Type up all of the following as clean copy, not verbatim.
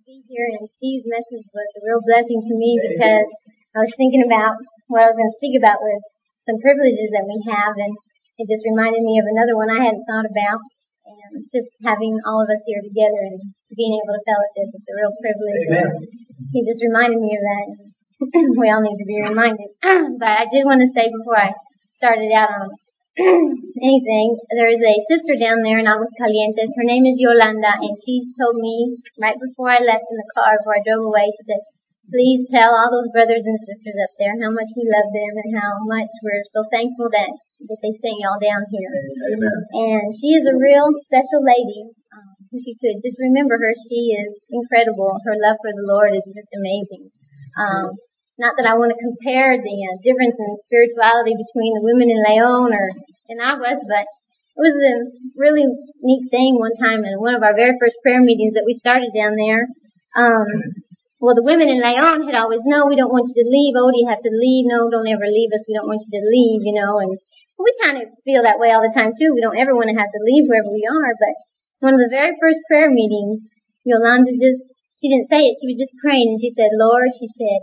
be here, and Steve's message was a real blessing to me because I was thinking about what I was going to speak about was some privileges that we have, and it just reminded me of another one I hadn't thought about, and just having all of us here together and being able to fellowship is a real privilege. Amen. He just reminded me of that. We all need to be reminded. But I did want to say before I started out on anything, there is a sister down there in Aguascalientes. Her name is Yolanda, and she told me right before I left in the car, before I drove away, she said, please tell all those brothers and sisters up there how much we love them and how much we're so thankful that they sing y'all down here. Amen. And she is a real special lady. If you could just remember her, she is incredible. Her love for the Lord is just amazing. Not that I want to compare the difference in spirituality between the women in Leon or in Aguas, but it was a really neat thing one time in one of our very first prayer meetings that we started down there. Well, the women in Leon had always, no, we don't want you to leave. Oh, do you have to leave? No, don't ever leave us. We don't want you to leave, and we kind of feel that way all the time too. We don't ever want to have to leave wherever we are, but one of the very first prayer meetings, Yolanda she didn't say it, she was just praying, and she said, Lord, she said,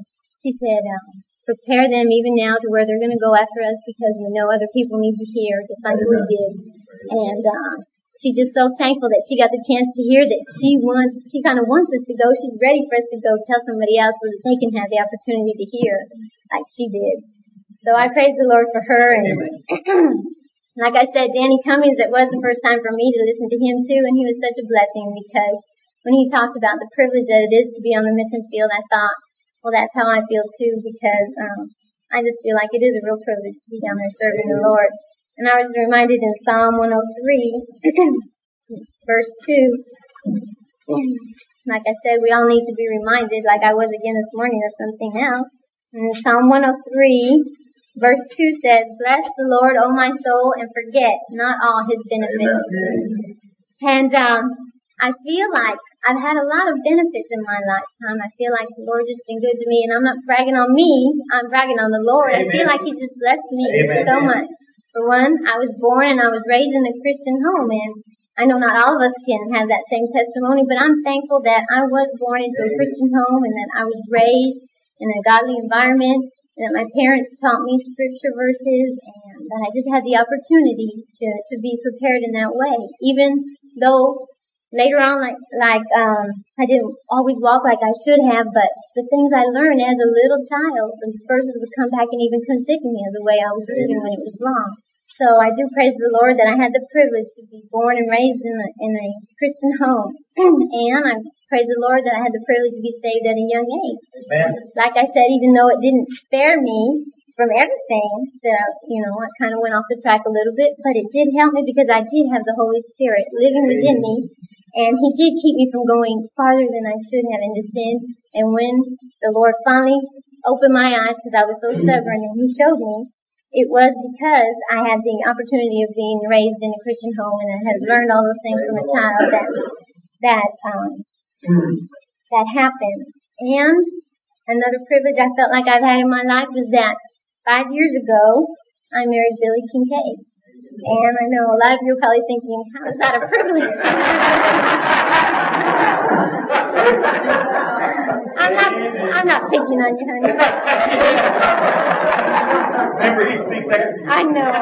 prepare them even now to where they're going to go after us because we know other people need to hear just like we did. And she's just so thankful that she got the chance to hear that she kind of wants us to go. She's ready for us to go tell somebody else so that they can have the opportunity to hear like she did. So I praise the Lord for her. And like I said, Danny Cummings, it was the first time for me to listen to him too, and he was such a blessing because when he talked about the privilege that it is to be on the mission field, I thought, well, that's how I feel too because I just feel like it is a real privilege to be down there serving the Lord. And I was reminded in Psalm 103, verse 2, like I said, we all need to be reminded, like I was again this morning, of something else. And Psalm 103, verse 2 says, bless the Lord, O my soul, and forget not all his benefits. And I feel like I've had a lot of benefits in my lifetime. I feel like the Lord has been good to me, and I'm not bragging on me. I'm bragging on the Lord. Amen. I feel like he just blessed me so much. For one, I was born and I was raised in a Christian home, and I know not all of us can have that same testimony, but I'm thankful that I was born into a Christian home and that I was raised in a godly environment, and that my parents taught me scripture verses, and that I just had the opportunity to be prepared in that way. Even though later on, I didn't always walk like I should have, but the things I learned as a little child, the verses would come back and even convict me of the way I was living when it was wrong. So I do praise the Lord that I had the privilege to be born and raised in a Christian home. And I praise the Lord that I had the privilege to be saved at a young age. Amen. Like I said, even though it didn't spare me from everything, that, I kind of went off the track a little bit, but it did help me because I did have the Holy Spirit living within me. And he did keep me from going farther than I should have into sin. And when the Lord finally opened my eyes, because I was so stubborn, and he showed me, it was because I had the opportunity of being raised in a Christian home, and I had learned all those things from a child that happened. And another privilege I felt like I've had in my life was that 5 years ago, I married Billy Kincaid. And I know a lot of you are probably thinking, how is that a privilege? I'm not picking on you, honey. Remember, he speaks after you. I know.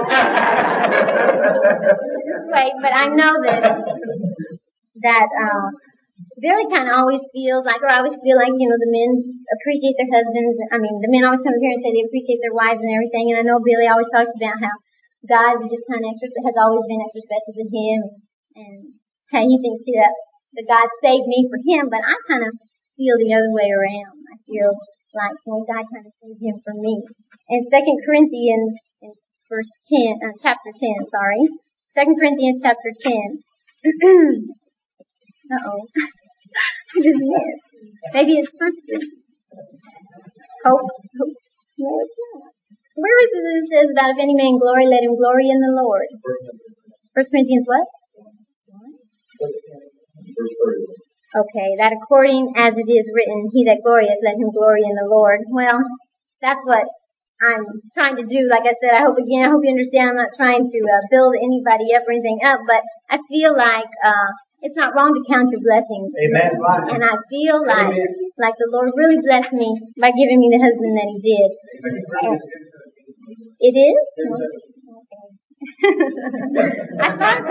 Wait, but I know that Billy kind of always feels like, or I always feel like, the men appreciate their husbands. I mean, the men always come here and say they appreciate their wives and everything. And I know Billy always talks about how God was just kind of has always been extra special to him, and how he thinks that God saved me for him, but I kind of feel the other way around. I feel like, God kind of saved him for me. In 2 Corinthians, in chapter 10, 2 Corinthians chapter 10. Uh-oh. I just missed. Maybe it's first Corinthians. Hope. No, it's not. Where is it that it says about if any man glory, let him glory in the Lord? 1 Corinthians what? Okay, that according as it is written, he that glorieth, let him glory in the Lord. Well, that's what I'm trying to do. Like I said, I hope you understand I'm not trying to build anybody up or anything up, but I feel like it's not wrong to count your blessings. Amen. And I feel like the Lord really blessed me by giving me the husband that He did. And it is? I thought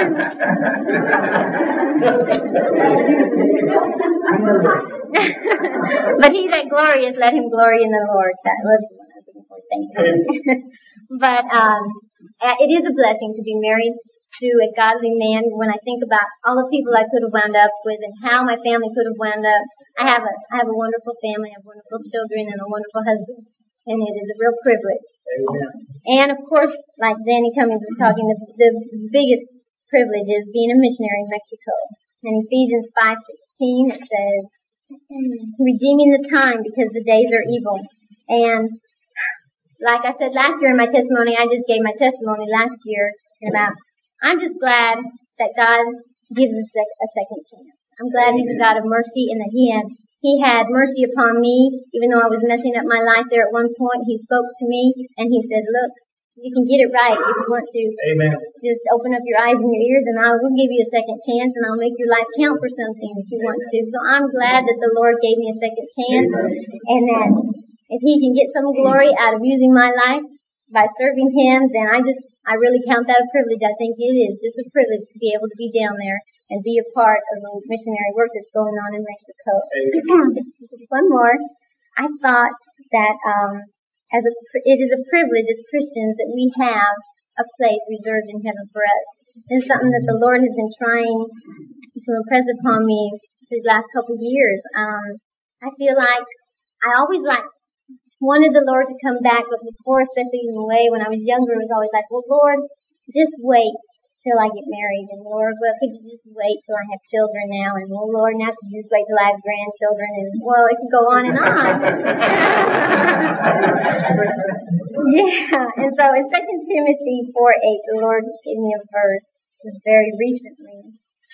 but he that glorieth, let him glory in the Lord. That was the one I was looking for. Thank you. But it is a blessing to be married to a godly man. When I think about all the people I could have wound up with and how my family could have wound up, I have a wonderful family, I have wonderful children, and a wonderful husband. And it is a real privilege. Amen. And of course, like Danny Cummings was talking, the biggest privilege is being a missionary in Mexico. In Ephesians 5:16 it says, redeeming the time because the days are evil. And like I said last year in my testimony, I just gave my testimony last year about, I'm just glad that God gives us a second chance. I'm glad He's a God of mercy and that He had mercy upon me, even though I was messing up my life there at one point. He spoke to me and He said, look, you can get it right if you want to. Amen. Just open up your eyes and your ears and I will give you a second chance and I'll make your life count for something if you want to. So I'm glad that the Lord gave me a second chance and that if He can get some glory out of using my life by serving Him, then I really count that a privilege. I think it is just a privilege to be able to be down there and be a part of the missionary work that's going on in Mexico. One more. I thought that it is a privilege as Christians that we have a place reserved in heaven for us. It's something that the Lord has been trying to impress upon me these last couple of years. I feel like I always wanted the Lord to come back, but before, especially in the way when I was younger, it was always like, well, Lord, just wait till I get married, and Lord, well, could you just wait till I have children now, and well, Lord, now could you just wait till I have grandchildren, and well, it could go on and on. Yeah, and so in 2 Timothy 4:8, the Lord gave me a verse just very recently.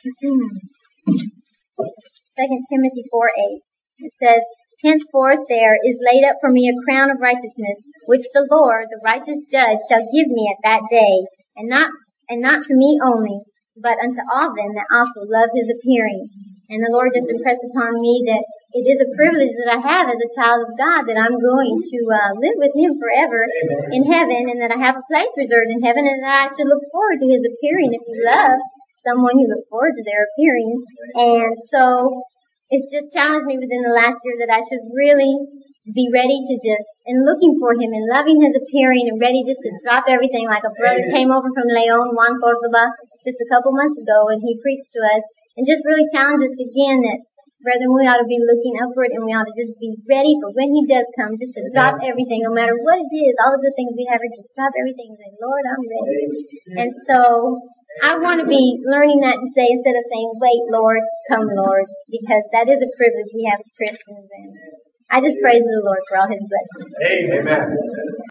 2 Timothy 4:8, it says, henceforth there is laid up for me a crown of righteousness, which the Lord, the righteous judge, shall give me at that day, and not to me only, but unto all them that also love His appearing. And the Lord just impressed upon me that it is a privilege that I have as a child of God, that I'm going to live with Him forever in heaven, and that I have a place reserved in heaven, and that I should look forward to His appearing. If you love someone, you look forward to their appearing. And so it's just challenged me within the last year that I should really be ready to and looking for Him and loving His appearing and ready just to drop everything. Like a brother came over from Leon, Juan Córdoba, just a couple months ago, and he preached to us and just really challenged us again that, brethren, we ought to be looking upward and we ought to just be ready for when He does come, just to drop everything, no matter what it is, all of the things we have, just drop everything and say, Lord, I'm ready. And so I want to be learning that to say, instead of saying, wait, Lord, come, Lord, because that is a privilege we have as Christians. And I just praise the Lord for all His blessings. Amen.